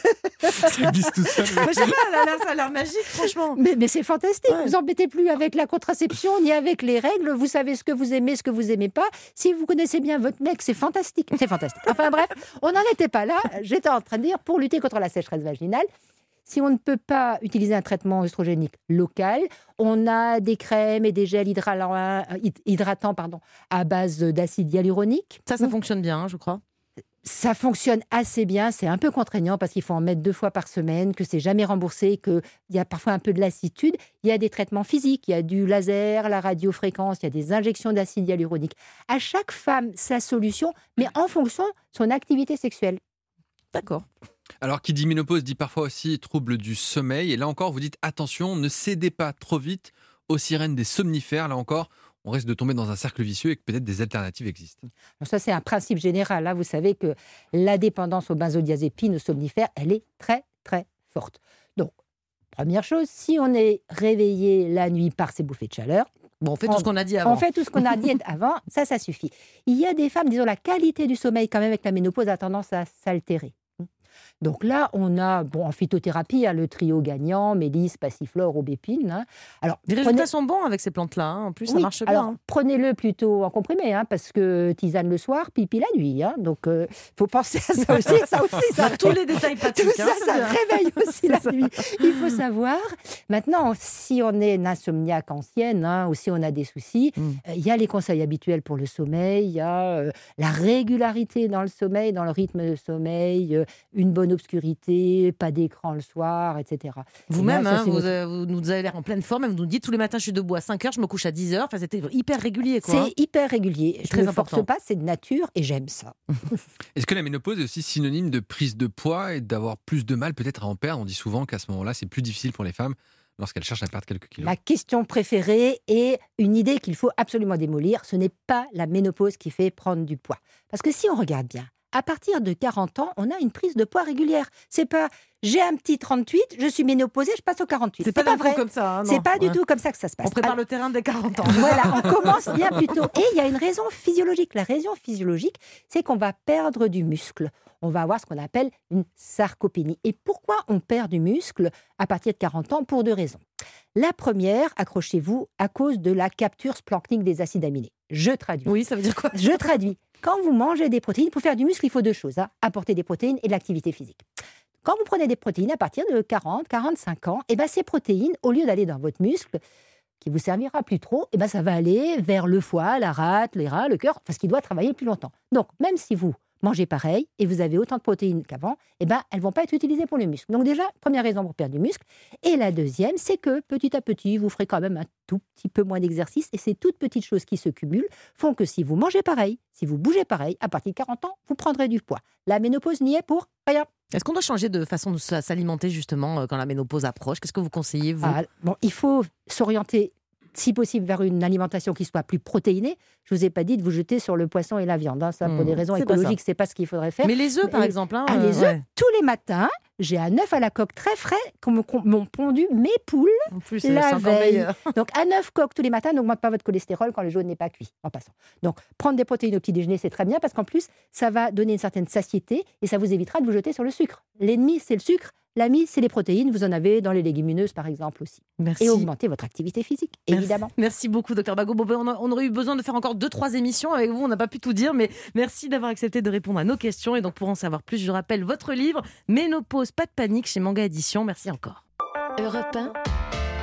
S3: Ça glisse tout seul.
S2: Moi, je sais pas, elle a l'air- ça a l'air magique, franchement.
S7: Mais, mais c'est fantastique.
S2: Ouais.
S7: Vous embêtez plus avec la contraception ni avec les règles. Vous savez ce que vous aimez, ce que vous aimez pas. Si vous connaissez bien votre mec, c'est fantastique. C'est fantastique. Enfin bref, on n'en était pas là. J'étais en train de dire, pour lutter contre la sécheresse vaginale, si on ne peut pas utiliser un traitement œstrogénique local, on a des crèmes et des gels hydrala- hydratants pardon, à base d'acide hyaluronique.
S2: Ça, ça fonctionne bien, hein, je crois.
S7: Ça fonctionne assez bien, c'est un peu contraignant parce qu'il faut en mettre deux fois par semaine, que c'est jamais remboursé, qu'il y a parfois un peu de lassitude. Il y a des traitements physiques, il y a du laser, la radiofréquence, il y a des injections d'acide hyaluronique. À chaque femme, sa solution, mais en fonction de son activité sexuelle.
S2: D'accord.
S3: Alors, qui dit ménopause dit parfois aussi trouble du sommeil. Et là encore, vous dites attention, ne cédez pas trop vite aux sirènes des somnifères. Là encore, on risque de tomber dans un cercle vicieux et que peut-être des alternatives existent.
S7: Alors ça, c'est un principe général. Là, vous savez que la dépendance aux benzodiazépines, aux somnifères, elle est très, très forte. Donc, première chose, si on est réveillé la nuit par ces bouffées de chaleur,
S2: Bon, on fait tout ce qu'on a dit avant.
S7: on fait tout ce qu'on a dit avant, ça, ça suffit. Il y a des femmes, disons, la qualité du sommeil, quand même, avec la ménopause, a tendance à s'altérer. Donc là, on a, bon, en phytothérapie, hein, le trio gagnant, mélisse, passiflore, aubépine. Hein. Alors,
S2: Les
S7: prenez-
S2: résultats sont bons avec ces plantes-là. Hein. En plus, ça
S7: Oui,
S2: marche bien.
S7: alors,
S2: hein.
S7: prenez-le plutôt en comprimé, hein, parce que tisane le soir, pipi la nuit. Hein, donc, il faut penser à ça aussi. Ça aussi, ça
S2: Dans tous les détails
S7: Tout
S2: pratiques.
S7: ça,
S2: hein, c'est
S7: ça
S2: bien.
S7: réveille aussi la nuit. Il faut savoir. Maintenant, si on est une insomniaque ancienne, hein, ou si on a des soucis,
S2: Mm.
S7: euh, il y a les conseils habituels pour le sommeil, il y a euh, la régularité dans le sommeil, dans le rythme de sommeil, euh, une bonne obscurité, pas d'écran le soir, et cetera.
S2: Vous-même,
S7: Et là, ça,
S2: hein,
S7: c'est
S2: vous,
S7: notre-
S2: euh, vous nous avez l'air en pleine forme. Vous nous dites tous les matins, je suis debout à cinq heures, je me couche à dix heures. Enfin, c'était hyper régulier. Quoi, hein.
S7: C'est hyper régulier. Je
S2: Très
S7: ne me force
S2: important.
S7: pas, c'est de nature et j'aime ça.
S3: Est-ce que la ménopause est aussi synonyme de prise de poids et d'avoir plus de mal peut-être à en perdre? On dit souvent qu'à ce moment-là, c'est plus difficile pour les femmes lorsqu'elles cherchent à perdre quelques kilos.
S7: Ma question préférée est une idée qu'il faut absolument démolir. Ce n'est pas la ménopause qui fait prendre du poids. Parce que si on regarde bien, à partir de quarante ans, on a une prise de poids régulière. C'est pas j'ai un petit trente-huit, je suis ménopausée, je passe au quarante-huit.
S2: C'est pas, d'un coup
S7: vrai.
S2: comme ça. hein, non.
S7: C'est pas du
S2: Ouais.
S7: tout comme ça que ça se passe.
S2: On prépare
S7: Alors,
S2: le terrain dès quarante ans.
S7: voilà, on commence bien plus tôt. Et il y a une raison physiologique. La raison physiologique, c'est qu'on va perdre du muscle. On va avoir ce qu'on appelle une sarcopénie. Et pourquoi on perd du muscle à partir de quarante ans? Pour deux raisons. La première, accrochez-vous, à cause de la capture splanchnique des acides aminés. Je traduis.
S2: Oui, ça veut dire quoi?
S7: Je traduis. Quand vous mangez des protéines, pour faire du muscle, il faut deux choses. Hein. Apporter des protéines et de l'activité physique. Quand vous prenez des protéines à partir de quarante, quarante-cinq ans, et ben ces protéines, au lieu d'aller dans votre muscle, qui vous servira plus trop, et ben ça va aller vers le foie, la rate, les reins, le cœur, parce qu'il doit travailler plus longtemps. Donc, même si vous mangez pareil et vous avez autant de protéines qu'avant, eh ben, elles ne vont pas être utilisées pour le muscle. Donc déjà, première raison pour perdre du muscle. Et la deuxième, c'est que petit à petit, vous ferez quand même un tout petit peu moins d'exercice. Et ces toutes petites choses qui se cumulent font que si vous mangez pareil, si vous bougez pareil, à partir de quarante ans, vous prendrez du poids. La ménopause n'y est pour rien.
S2: Est-ce qu'on doit changer de façon de s'alimenter justement euh, quand la ménopause approche? Qu'est-ce que vous conseillez, vous?
S7: Ah, bon, il faut s'orienter si possible vers une alimentation qui soit plus protéinée. Je vous ai pas dit de vous jeter sur le poisson et la viande. Hein. Ça, pour
S2: Mmh,
S7: des raisons
S2: c'est pas ça.
S7: écologiques, c'est pas ce qu'il faudrait faire.
S2: Mais les œufs, par
S7: Mais-
S2: exemple. Hein,
S7: Ah,
S2: euh,
S7: les œufs,
S2: ouais.
S7: tous les matins, j'ai un œuf à la coque très frais qu'on qu'on- m'ont pondu mes poules.
S2: En plus, c'est
S7: La
S2: c'est encore
S7: veille.
S2: meilleur.
S7: Donc, un œuf coque tous les matins n'augmente pas votre cholestérol quand le jaune n'est pas cuit, en passant. Donc, prendre des protéines au petit déjeuner, c'est très bien parce qu'en plus, ça va donner une certaine satiété et ça vous évitera de vous jeter sur le sucre. L'ennemi, c'est le sucre. L'ami, c'est les protéines. Vous en avez dans les légumineuses, par exemple, aussi.
S2: Merci.
S7: Et augmenter votre activité physique,
S2: Merci.
S7: évidemment.
S2: Merci beaucoup, docteur Bagot. Bon, ben, on, a- on aurait eu besoin de faire encore deux, trois émissions avec vous. On n'a pas pu tout dire, mais merci d'avoir accepté de répondre à nos questions. Et donc, pour en savoir plus, je rappelle votre livre Ménopause, pas de panique chez Manga Édition. Merci encore.
S6: Europe un,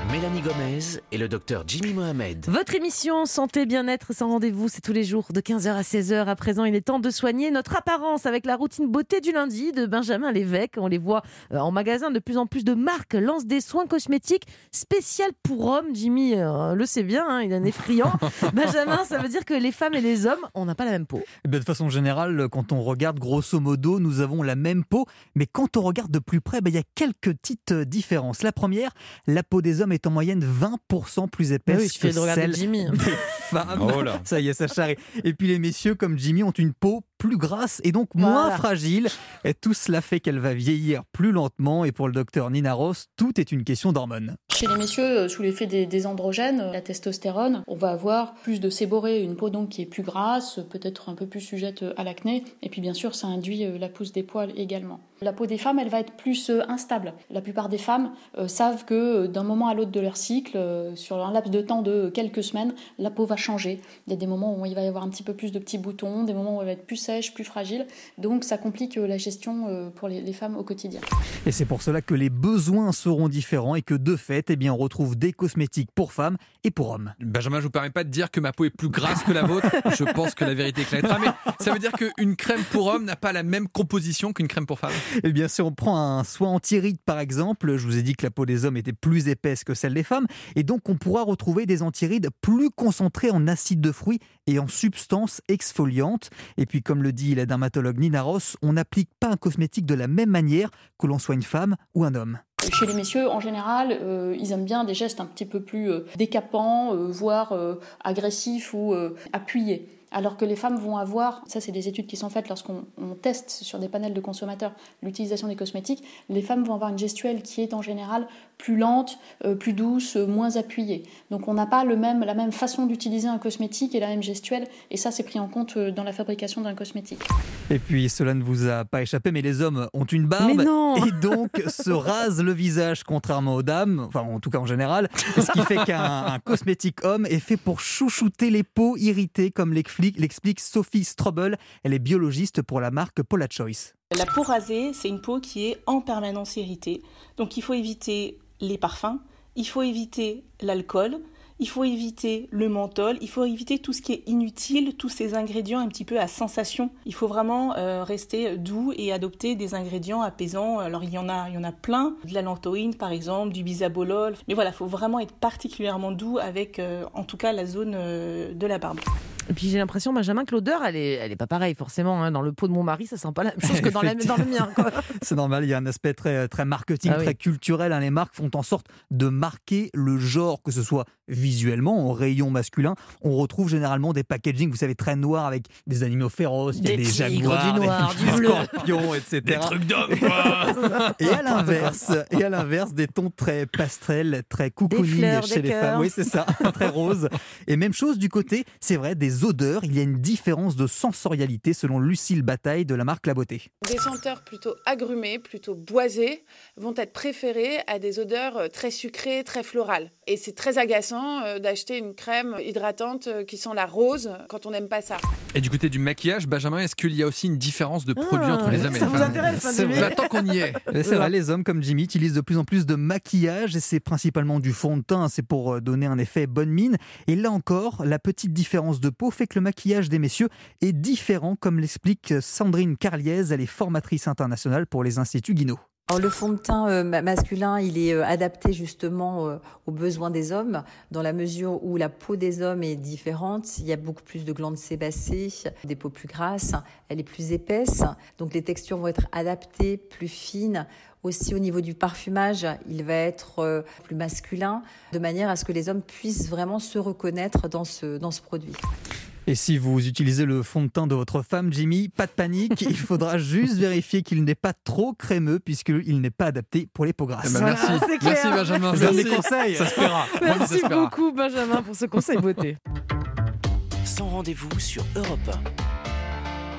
S1: Mélanie Gomez et le docteur Jimmy Mohamed.
S2: Votre émission Santé Bien-être sans rendez-vous, c'est tous les jours de quinze heures à seize heures. À présent, il est temps de soigner notre apparence avec la routine beauté du lundi de Benjamin Lévesque. On les voit en magasin, de plus en plus de marques lancent des soins cosmétiques spéciaux pour hommes. Jimmy euh, le sait bien, hein, il en est friand. Benjamin, ça veut dire que les femmes et les hommes, on n'a pas la même peau.
S8: Eh bien, de façon générale, quand on regarde grosso modo, nous avons la même peau. Mais quand on regarde de plus près, ben, il y a quelques petites différences. La première, la peau des hommes est en moyenne vingt pour cent plus épaisse
S2: oui,
S8: que
S2: de
S8: celle
S2: Jimmy.
S8: des femmes.
S3: Oh là.
S8: Ça y est, ça charrie. Et puis les messieurs comme Jimmy ont une peau plus grasse et donc moins
S2: voilà.
S8: fragile. Et tout cela fait qu'elle va vieillir plus lentement. Et pour le docteur Nina Ross, tout est une question d'hormones.
S9: Chez les messieurs, sous l'effet des, des androgènes, la testostérone, on va avoir plus de séborrhée, une peau donc qui est plus grasse, peut-être un peu plus sujette à l'acné. Et puis bien sûr, ça induit la pousse des poils également. La peau des femmes, elle va être plus instable. La plupart des femmes euh, savent que d'un moment à l'autre de leur cycle, euh, sur un laps de temps de quelques semaines, la peau va changer. Il y a des moments où il va y avoir un petit peu plus de petits boutons, des moments où elle va être plus sèche, plus fragile. Donc ça complique la gestion euh, pour les, les femmes au quotidien.
S8: Et c'est pour cela que les besoins seront différents et que de fait, eh bien, on retrouve des cosmétiques pour femmes et pour hommes.
S3: Benjamin, je ne vous permets pas de dire que ma peau est plus grasse que la vôtre. Je pense que la vérité éclatera. Mais ça veut dire qu'une crème pour homme n'a pas la même composition qu'une crème pour femme.
S8: Eh bien, si on prend un soin anti-rides par exemple, je vous ai dit que la peau des hommes était plus épaisse que celle des femmes, et donc on pourra retrouver des anti-rides plus concentrés en acide de fruits et en substances exfoliantes. Et puis, comme le dit la dermatologue Nina Ross, on n'applique pas un cosmétique de la même manière que l'on soit une femme ou un homme.
S9: Chez les messieurs, en général, euh, ils aiment bien des gestes un petit peu plus euh, décapants, euh, voire euh, agressifs ou euh, appuyés. Alors que les femmes vont avoir, ça c'est des études qui sont faites lorsqu'on on teste sur des panels de consommateurs l'utilisation des cosmétiques, les femmes vont avoir une gestuelle qui est en général plus lente, euh, plus douce, euh, moins appuyée. Donc on n'a pas le même, la même façon d'utiliser un cosmétique et la même gestuelle, et ça c'est pris en compte euh, dans la fabrication d'un cosmétique.
S8: Et puis cela ne vous a pas échappé, mais les hommes ont une barbe
S2: Mais non
S8: et donc se rasent le visage contrairement aux dames, enfin en tout cas en général, ce qui fait qu'un un cosmétique homme est fait pour chouchouter les peaux irritées comme l'explique, l'explique Sophie Strobel, elle est biologiste pour la marque Paula Choice.
S10: La peau rasée, c'est une peau qui est en permanence irritée, donc il faut éviter les parfums, il faut éviter l'alcool, il faut éviter le menthol, il faut éviter tout ce qui est inutile, tous ces ingrédients un petit peu à sensation. Il faut vraiment euh, rester doux et adopter des ingrédients apaisants. Alors il y en a, il y en a plein, de la lantoïne par exemple, du bisabolol. Mais voilà, il faut vraiment être particulièrement doux avec, euh, en tout cas, la zone euh, de la barbe.
S2: Et puis j'ai l'impression, Benjamin, que l'odeur, elle est, elle est pas pareille forcément. Hein. Dans le pot de mon mari, ça sent pas la même chose que dans, la, dans le mien. Quoi.
S8: C'est normal, il y a un aspect très, très marketing, ah oui. très culturel. Hein. Les marques font en sorte de marquer le genre, que ce soit visuellement, en rayon masculin. On retrouve généralement des packaging, vous savez, très noirs avec des animaux féroces,
S2: des,
S8: il y a des
S2: tigres,
S8: jaguars,
S2: du noir,
S8: des,
S2: du
S8: des
S2: bleu,
S8: scorpions, et cetera.
S3: Des trucs d'hommes, quoi.
S8: Et à l'inverse, et à l'inverse, des tons très pastels, très cocooning chez les
S2: cœurs.
S8: femmes. Oui, c'est ça, très rose. Et même chose du côté, c'est vrai, des odeurs. Il y a une différence de sensorialité selon Lucille Bataille de la marque La Beauté.
S11: Des senteurs plutôt agrumées, plutôt boisées, vont être préférées à des odeurs très sucrées, très florales. Et c'est très agaçant d'acheter une crème hydratante qui sent la rose quand on n'aime pas ça.
S3: Et du côté du maquillage, Benjamin, est-ce qu'il y a aussi une différence de produits
S2: ah,
S3: entre les hommes et les femmes ?
S2: Ça vous intéresse,
S8: c'est
S2: Jimmy ?
S3: Bah, tant qu'on y est.
S8: C'est vrai, les hommes comme Jimmy utilisent de plus en plus de maquillage et c'est principalement du fond de teint, c'est pour donner un effet bonne mine. Et là encore, la petite différence de peau fait que le maquillage des messieurs est différent, comme l'explique Sandrine Carliez, elle est formatrice internationale pour les Instituts Guinaud.
S12: Alors, le fond de teint euh, masculin, il est euh, adapté justement euh, aux besoins des hommes, dans la mesure où la peau des hommes est différente. Il y a beaucoup plus de glandes sébacées, des peaux plus grasses, elle est plus épaisse, donc les textures vont être adaptées, plus fines. Aussi au niveau du parfumage, il va être euh, plus masculin, de manière à ce que les hommes puissent vraiment se reconnaître dans ce, dans ce produit.
S8: Et si vous utilisez le fond de teint de votre femme, Jimmy, pas de panique, il faudra juste vérifier qu'il n'est pas trop crémeux puisqu'il n'est pas adapté pour les peaux grasses.
S3: Eh ben merci,
S2: voilà,
S3: merci Benjamin.
S8: Vous
S3: Merci.
S8: avez des conseils.
S3: Ça se paiera.
S2: Merci beaucoup Benjamin pour ce conseil beauté.
S1: Sans rendez-vous sur Europe un.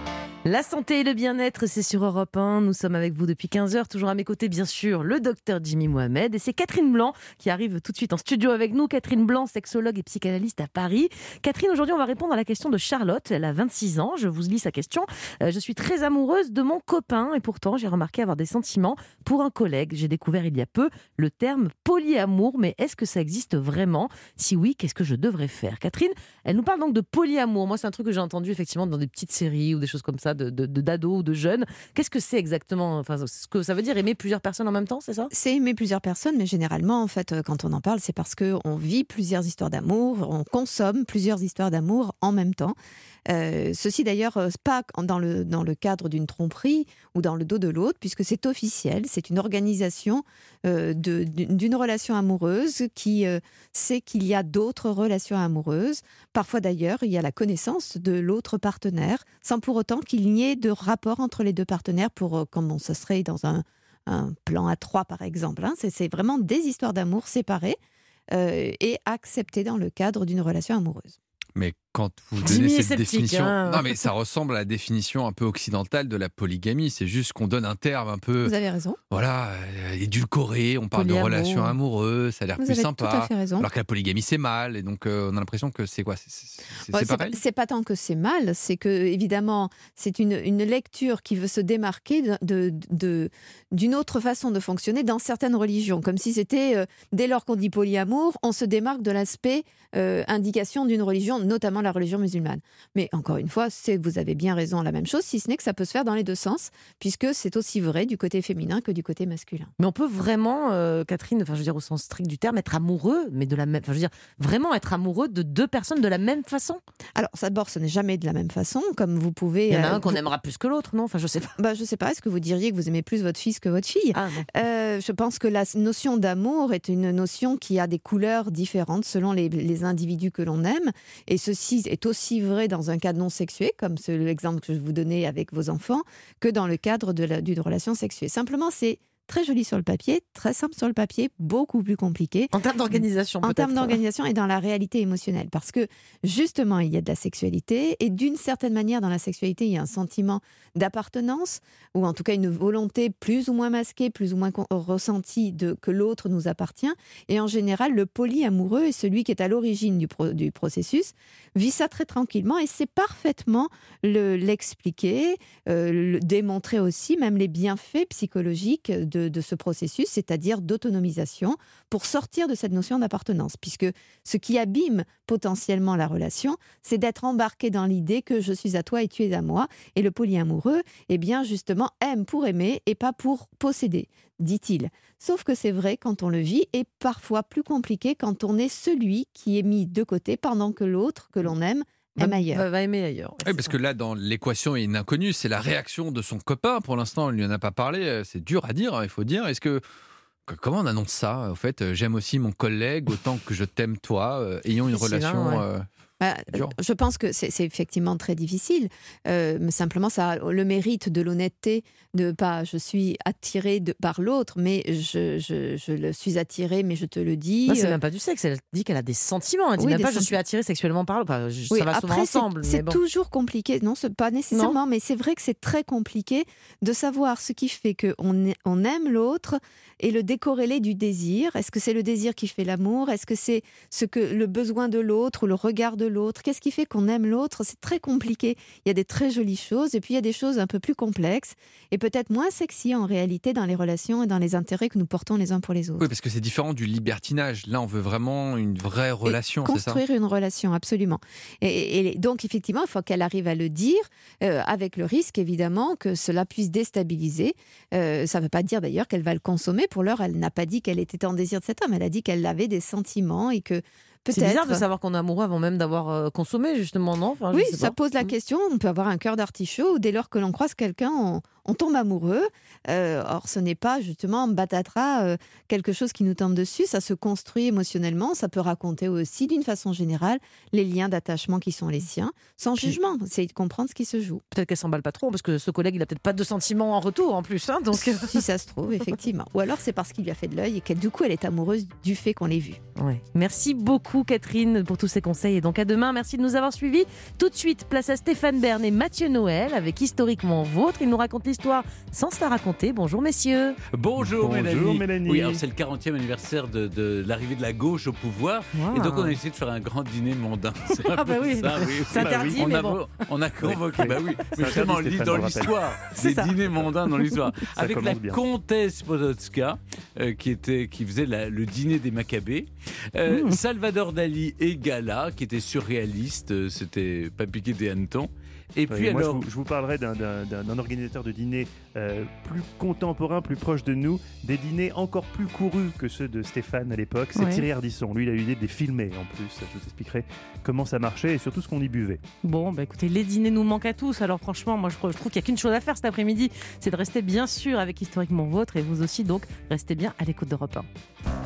S2: La santé et le bien-être, c'est sur Europe un. Nous sommes avec vous depuis quinze heures. Toujours à mes côtés, bien sûr, le docteur Jimmy Mohamed. Et c'est Catherine Blanc qui arrive tout de suite en studio avec nous. Catherine Blanc, sexologue et psychanalyste à Paris. Catherine, aujourd'hui, on va répondre à la question de Charlotte. Elle a vingt-six ans. Je vous lis sa question. Euh, je suis très amoureuse de mon copain et pourtant, j'ai remarqué avoir des sentiments pour un collègue. J'ai découvert il y a peu le terme polyamour. Mais est-ce que ça existe vraiment ? Si oui, qu'est-ce que je devrais faire ? Catherine, elle nous parle donc de polyamour. Moi, c'est un truc que j'ai entendu effectivement dans des petites séries ou des choses comme ça. De, de, de d'ados ou de jeunes. Qu'est-ce que c'est exactement ? Enfin, ce que ça veut dire aimer plusieurs personnes en même temps, c'est ça ?
S13: C'est aimer plusieurs personnes, mais généralement, en fait, quand on en parle, c'est parce qu'on vit plusieurs histoires d'amour, on consomme plusieurs histoires d'amour en même temps. Euh, ceci d'ailleurs, pas dans le, dans le cadre d'une tromperie ou dans le dos de l'autre, puisque c'est officiel, c'est une organisation euh, de, d'une relation amoureuse qui euh, sait qu'il y a d'autres relations amoureuses. Parfois d'ailleurs, il y a la connaissance de l'autre partenaire, sans pour autant qu'il n'y ait de rapport entre les deux partenaires, pour, comme on, ce serait dans un, un plan à trois par exemple. Hein. C'est, c'est vraiment des histoires d'amour séparées euh, et acceptées dans le cadre d'une relation amoureuse.
S3: Mais quand vous donnez
S2: Jimmy est
S3: cette
S2: sceptique,
S3: définition,
S2: hein.
S3: non mais ça ressemble à la définition un peu occidentale de la polygamie. C'est juste qu'on donne un terme un peu,
S13: Vous avez raison.
S3: voilà, euh, édulcoré. On parle
S2: Polyamour.
S3: de relations amoureuses, ça a l'air
S13: Vous
S3: plus
S13: avez
S3: sympa.
S13: tout à fait raison.
S3: Alors que la polygamie c'est mal, et donc euh, on a l'impression que c'est quoi, c'est, c'est, c'est,
S13: Ouais,
S3: c'est
S13: c'est,
S3: pareil.
S13: pas, c'est pas tant que c'est mal, c'est que évidemment c'est une, une lecture qui veut se démarquer de, de, de, d'une autre façon de fonctionner dans certaines religions, comme si c'était euh, dès lors qu'on dit polyamour, on se démarque de l'aspect euh, indication d'une religion, notamment la religion musulmane. Mais encore une fois, c'est, vous avez bien raison, la même chose, si ce n'est que ça peut se faire dans les deux sens, puisque c'est aussi vrai du côté féminin que du côté masculin.
S2: Mais on peut vraiment, euh, Catherine, enfin je veux dire au sens strict du terme, être amoureux, mais de la même, enfin je veux dire vraiment être amoureux de deux personnes de la même façon.
S13: Alors, ça, d'abord, ce n'est jamais de la même façon, comme vous pouvez.
S2: Il y en a
S13: euh,
S2: un qu'on
S13: vous...
S2: aimera plus que l'autre, non ? Enfin je sais pas.
S13: Bah, je sais pas. Est-ce que vous diriez que vous aimez plus votre fils que votre fille ?
S2: Ah, bon.
S13: euh, Je pense que la notion d'amour est une notion qui a des couleurs différentes selon les, les individus que l'on aime, et ceci est aussi vrai dans un cadre non sexué, comme c'est l'exemple que je vous donnais avec vos enfants, que dans le cadre de la, d'une relation sexuée. Simplement, c'est très joli sur le papier, très simple sur le papier, beaucoup plus compliqué.
S2: En termes d'organisation,
S13: En
S2: peut-être.
S13: termes d'organisation et dans la réalité émotionnelle. Parce que, justement, il y a de la sexualité, et d'une certaine manière, dans la sexualité, il y a un sentiment d'appartenance, ou en tout cas une volonté plus ou moins masquée, plus ou moins con- ressentie de, que l'autre nous appartient. Et en général, le polyamoureux est celui qui est à l'origine du, pro, du processus, vit ça très tranquillement, et sait parfaitement le, l'expliquer, euh, le démontrer aussi, même les bienfaits psychologiques de De, de ce processus, c'est-à-dire d'autonomisation, pour sortir de cette notion d'appartenance. Puisque ce qui abîme potentiellement la relation, c'est d'être embarqué dans l'idée que je suis à toi et tu es à moi. Et le polyamoureux, eh bien, justement, aime pour aimer et pas pour posséder, dit-il. Sauf que c'est vrai quand on le vit, et parfois plus compliqué quand on est celui qui est mis de côté pendant que l'autre que l'on aime aime ailleurs.
S2: Va, va aimer ailleurs.
S3: Oui, parce que là, dans l'équation, il y a une inconnue, c'est la réaction de son copain. Pour l'instant, on ne lui en a pas parlé. C'est dur à dire, il faut dire. Est-ce que comment on annonce ça ? En fait, j'aime aussi mon collègue autant que je t'aime toi. Euh, ayons une relation.
S2: Ouais.
S3: Euh...
S13: Bah, je pense que c'est, c'est effectivement très difficile. Euh, mais simplement, ça a le mérite de l'honnêteté, de pas je suis attirée de, par l'autre, mais je, je, je le suis attirée, mais je te le dis.
S2: Non, c'est même pas du sexe. Elle dit qu'elle a des sentiments. Elle dit
S13: Oui,
S2: même
S13: des
S2: pas
S13: senti-
S2: je suis attirée sexuellement par l'autre. Enfin, je-
S13: Oui,
S2: ça va
S13: après,
S2: souvent ensemble.
S13: c'est,
S2: mais
S13: c'est
S2: bon.
S13: toujours compliqué. Non, c'est pas nécessairement,
S2: Non.
S13: mais c'est vrai que c'est très compliqué de savoir ce qui fait qu'on on aime l'autre et le décorréler du désir. Est-ce que c'est le désir qui fait l'amour ? Est-ce que c'est ce que le besoin de l'autre ou le regard de l'autre ? Qu'est-ce qui fait qu'on aime l'autre ? C'est très compliqué. Il y a des très jolies choses et puis il y a des choses un peu plus complexes et peut-être moins sexy en réalité dans les relations et dans les intérêts que nous portons les uns pour les autres.
S3: Oui, parce que c'est différent du libertinage. Là, on veut vraiment une vraie relation,
S13: et
S3: c'est ça ?
S13: construire une relation, absolument. Et, et donc, effectivement, il faut qu'elle arrive à le dire, euh, avec le risque, évidemment, que cela puisse déstabiliser. Euh, ça ne veut pas dire, d'ailleurs, qu'elle va le consommer. Pour l'heure, elle n'a pas dit qu'elle était en désir de cet homme. Elle a dit qu'elle avait des sentiments et que peut-être...
S2: C'est bizarre de savoir qu'on est amoureux avant même d'avoir euh, consommé, justement, non ? Enfin, je
S13: Oui,
S2: sais
S13: ça
S2: pas.
S13: pose la question. On peut avoir un cœur d'artichaut ou dès lors que l'on croise quelqu'un, on, on tombe amoureux. Euh, or, ce n'est pas justement batatras, euh, quelque chose qui nous tombe dessus. Ça se construit émotionnellement. Ça peut raconter aussi, d'une façon générale, les liens d'attachement qui sont les siens, sans Puis, jugement. C'est de comprendre ce qui se joue.
S2: Peut-être qu'elle s'emballe pas trop, parce que ce collègue, il a peut-être pas de sentiments en retour en plus. Hein, donc...
S13: Si ça se trouve, effectivement. Ou alors c'est parce qu'il lui a fait de l'œil et que du coup, elle est amoureuse du fait qu'on l'ait vu.
S2: Ouais. Merci beaucoup, Catherine, pour tous ces conseils. Et donc à demain. Merci de nous avoir suivis. Tout de suite, place à Stéphane Bern et Mathieu Noël avec Historiquement Vôtre. Ils nous racontent l'histoire sans se la raconter. Bonjour, messieurs.
S14: Bonjour,
S15: Bonjour
S14: Mélanie.
S15: Mélanie.
S14: Oui, alors c'est le quarantième anniversaire de, de l'arrivée de la gauche au pouvoir.
S2: Wow.
S14: Et donc, on a essayé de faire un grand dîner mondain. C'est
S2: ah, bah oui.
S14: ça, oui.
S2: C'est interdit,
S14: on
S2: mais
S14: a,
S2: bon.
S14: On a convoqué, bah oui, mais
S15: c'est
S14: justement,
S15: interdit,
S14: dans
S15: Stéphane,
S14: l'histoire,
S2: C'est
S14: des
S2: ça.
S14: dîners mondains dans l'histoire.
S15: Ça
S14: Avec la
S15: bien.
S14: comtesse Podotska, euh, qui, était, qui faisait la, le dîner des Maccabées. Euh, mmh. Salvador Dali et Gala, qui était surréaliste, euh, c'était pas piqué des hannetons. Et puis
S15: oui, moi,
S14: alors...
S15: je, vous, je vous parlerai d'un, d'un, d'un organisateur de dîners euh, plus contemporain, plus proche de nous, des dîners encore plus courus que ceux de Stéphane à l'époque. C'est ouais. Thierry Ardisson. Lui, il a eu l'idée de les filmer en plus. Je vous expliquerai comment ça marchait et surtout ce qu'on y buvait.
S2: Bon, bah écoutez, les dîners nous manquent à tous. Alors franchement, moi je, je trouve qu'il n'y a qu'une chose à faire cet après-midi, c'est de rester bien sûr avec Historiquement Vôtre et vous aussi, donc restez bien à l'écoute d'Europe un.